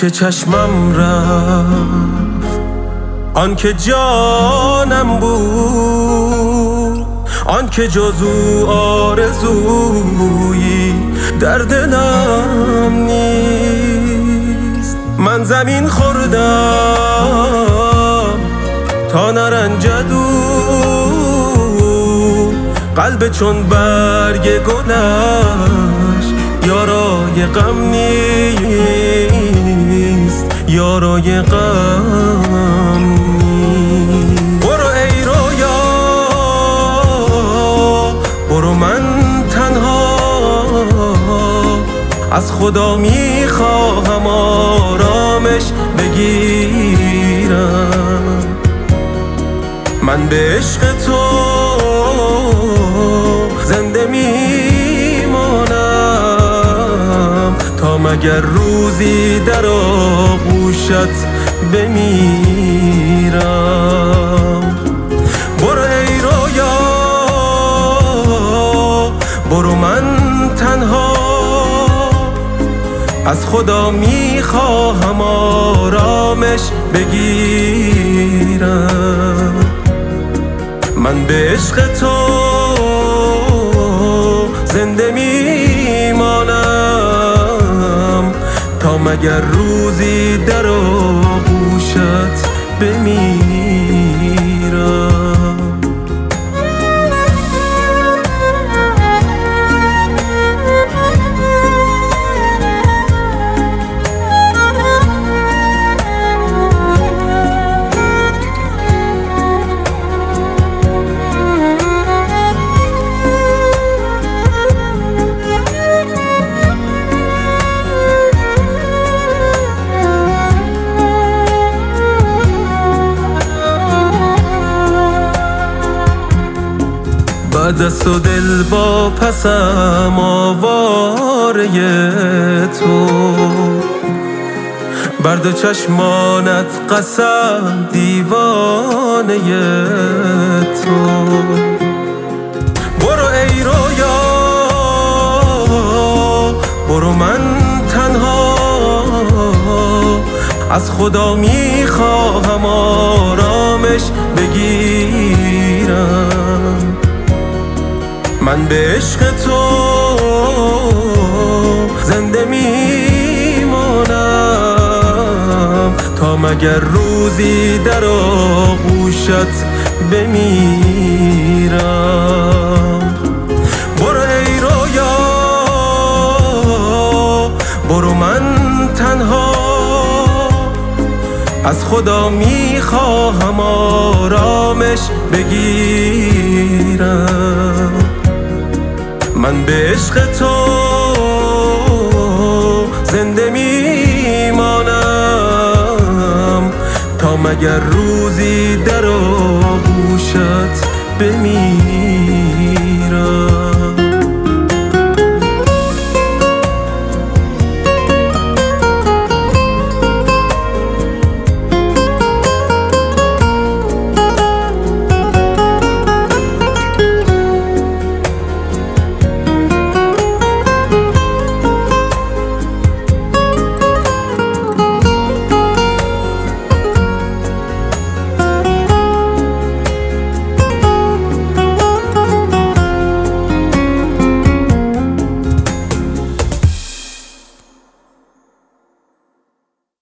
پیش چشمم رفت آن که جانم بود، آن که جز او آرزویی در دلم نیست. من زمین خوردم تا نرنجد او، قلب چون برگ گلش یارای غم نیست، یارای غم نیست. برو ای رویا برو، من تنها از خدا میخواهم آرامش بگیرم. من به عشق تو زنده میمانم تا مگر روزی در آغوشت بمیرم. برو ای رویا برو، من تنها از خدا میخواهم آرامش بگیرم. من به عشق تو زنده میمانم تا مگر روزی در آغوشت بمیرم. دست و دل با پسم آواره تو، بر دو چشمانت قسم دیوانه تو. برو ای رویا برو، من تنها از خدا میخواهم آرامش بگیرم. من به عشق تو زنده میمانم تا مگر روزی در آغوشت بمیرم. برو ای رویا برو، من تنها از خدا میخواهم آرامش بگیرم. من به عشق تو زنده میمانم تا مگر روزی در آغوشت بمیرم.